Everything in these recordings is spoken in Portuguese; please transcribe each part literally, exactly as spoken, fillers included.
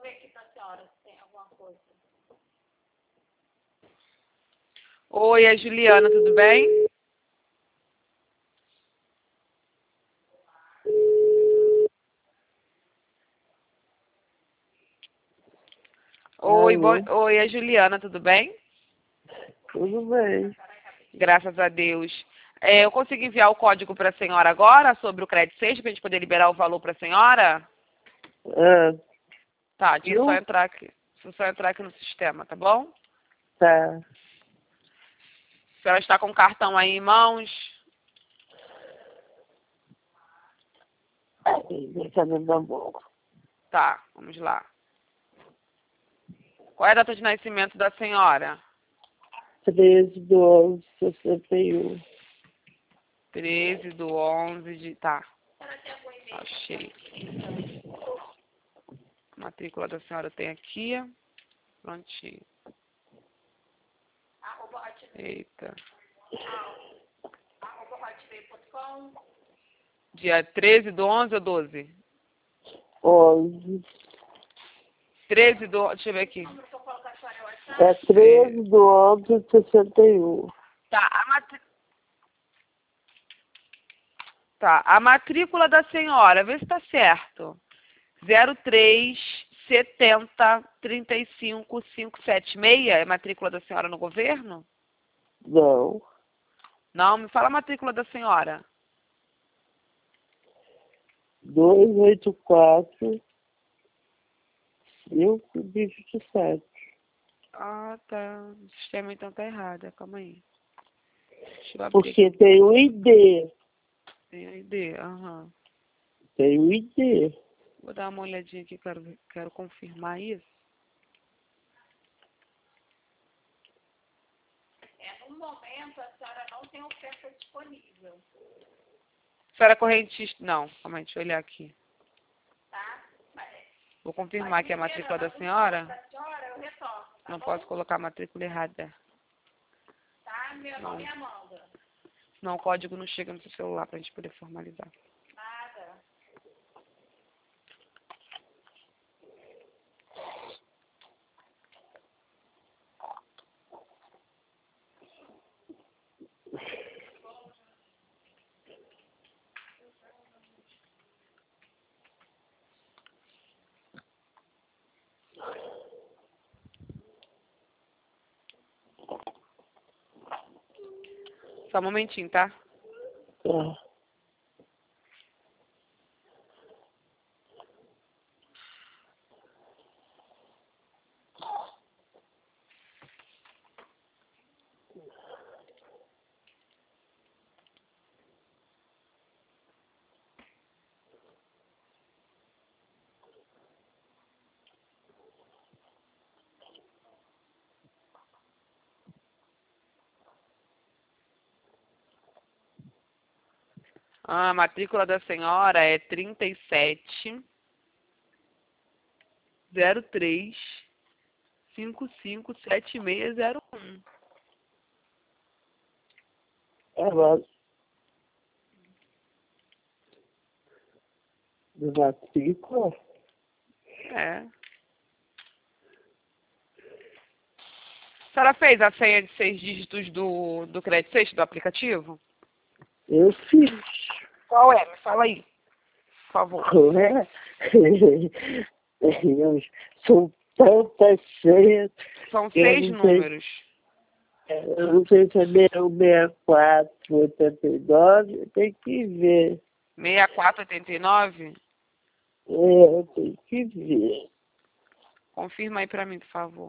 ver aqui pra senhora se tem alguma coisa. Oi, é Juliana, tudo bem? Oi, bo... Oi, é Juliana, tudo bem? Tudo bem. Graças a Deus. É, eu consegui enviar o código para a senhora agora sobre o crédito sexta para a gente poder liberar o valor para a senhora? Ah, Tá, deixa eu só eu? entrar aqui. Deixa eu só entrar aqui no sistema, tá bom? Tá. A senhora está com o cartão aí em mãos? Deixa eu dar boca. Tá, vamos lá. Qual é a data de nascimento da senhora? treze do onze de sessenta e um. treze do onze de... Tá. Achei. A matrícula da senhora tem aqui. Prontinho. Eita. Dia treze do onze ou doze? onze. treze do... Deixa eu ver aqui. É treze do onze de sessenta e um. Tá, a matrícula... Tá, a matrícula da senhora, vê se tá certo. zero três setenta trinta e cinco quinhentos e setenta e seis é a matrícula da senhora no governo? Não. Não, me fala a matrícula da senhora. duzentos e oitenta e quatro, cinco vinte e sete. Ah, tá. O sistema então tá errado. Calma aí. Deixa eu abrir Porque aqui. tem o I D. Tem a I D, aham. Tem o I D. Vou dar uma olhadinha aqui, quero, ver- quero confirmar isso. É, no momento a senhora não tem oferta disponível, Senhora correntista... Não, calma aí, deixa eu olhar aqui. tá? Mas, Vou confirmar que é a matrícula da senhora. da senhora eu retorno, tá Não bom? posso colocar a matrícula errada. Tá? Meu Não. nome é Amanda. Não, o código não chega no seu celular pra gente poder formalizar. Nada. Só um momentinho, tá? Tá. Ah, a matrícula da senhora é trinta e sete zero três cinco cinco sete seis zero um. É, mas... De matrícula? É. A senhora fez a senha de seis dígitos do, do crédito sexto do aplicativo? Eu fiz. Qual é? Me fala aí, por favor. Não é? Eu- São tantas senhas. São Eu seis não sei, números. eu não sei se é sessenta e quatro, oitenta e nove, tem que ver. sessenta e quatro oitenta e nove? É, tem que ver. Confirma aí pra mim, por favor.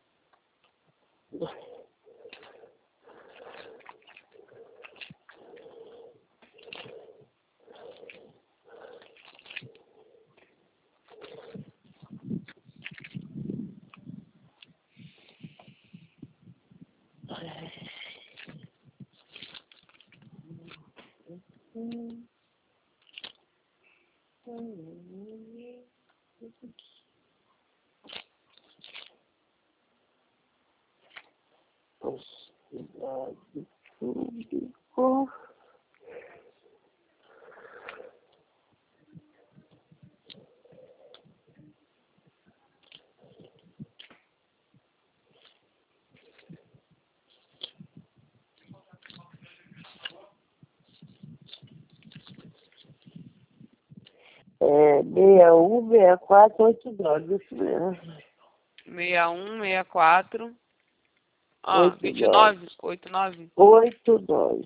Sociedade público. É seis um seis quatro oito nove, isso mesmo. seis um seis quatro. Ah, Oito vinte e nove? oito nove? Oito nove.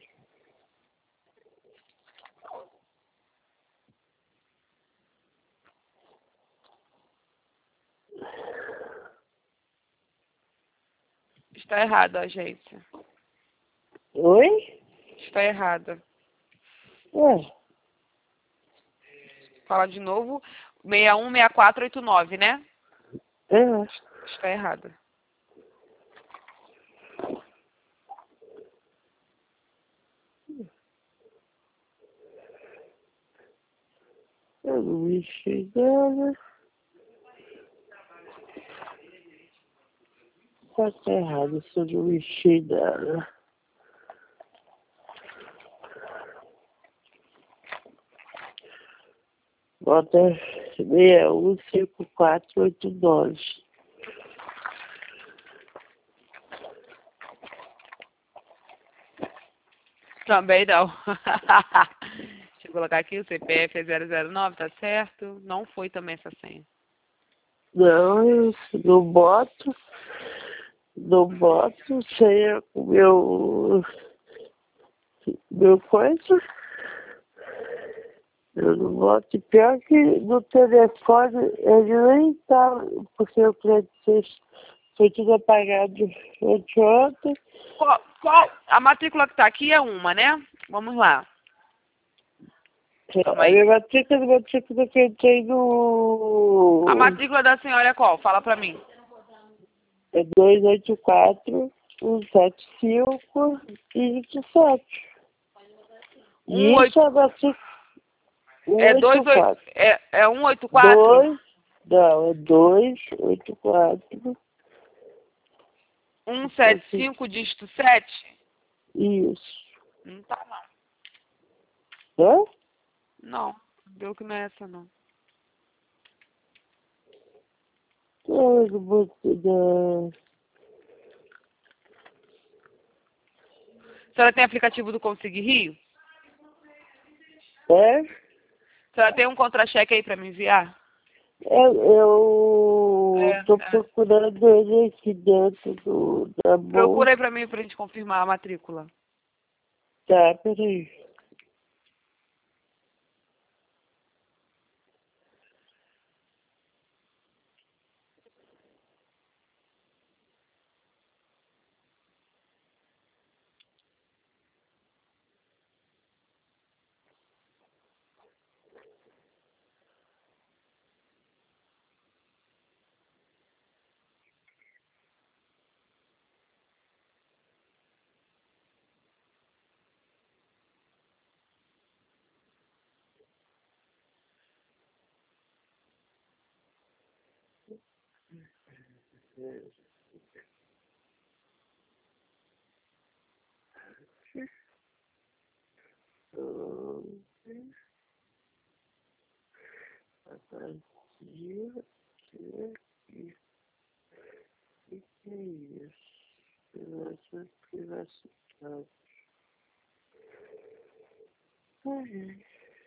Está errada a agência. Oi? Está errada. É. Fala de novo. seis um seis quatro oito nove, né? É. Está errada. Eu não mexi nada. Tá errado, se eu não mexi nada. Bota seis um cinco quatro oito nove. Também não. Deixa eu colocar aqui, o C P F é zero zero nove, tá certo? Não foi também essa senha. Não, eu não boto. Não boto senha com meu. Meu coisa. Eu não boto. E pior que no telefone ele nem tá. Porque o cliente foi tudo apagado anteontem. Qual, qual? A matrícula que tá aqui é uma, né? Vamos lá. Calma A aí. minha matrícula, a matrícula que eu entrei no. A matrícula da senhora é qual? Fala pra mim. É dois oito quatro, um sete cinco e vinte e sete. Um E isso oito, é a matrícula. é dois oito, é, é um oito quatro? dois, não, é dois oito quatro. um sete cinco dígito sete? Isso. Não tá Hã? não. Não, deu que não é essa não. Dois, muito da. A senhora tem aplicativo do Consegui Rio? É? A senhora tem um contra-cheque aí pra me enviar? Eu, eu É, tô é. procurando ele aqui dentro do, da bolsa. Procura aí pra mim pra gente confirmar a matrícula. Tá, peraí. Hum, aqui, aqui, aqui. O que que é isso? Privacidade, privacidade. Ai,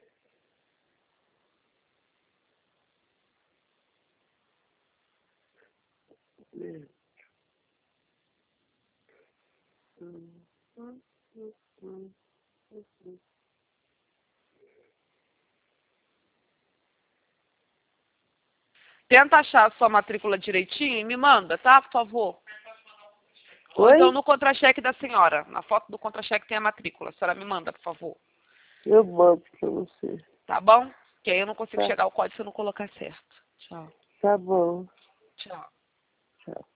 ai. Hum, hum, hum, hum, hum, hum. Tenta achar a sua matrícula direitinho e me manda, tá? Por favor. Ou então Oi? no contra-cheque da senhora. Na foto do contra-cheque tem a matrícula. A senhora me manda, por favor. Eu mando pra você. Tá bom? Que aí eu não consigo Tá, chegar ao código se eu não colocar certo. Tchau. tá bom. Tchau. Tchau.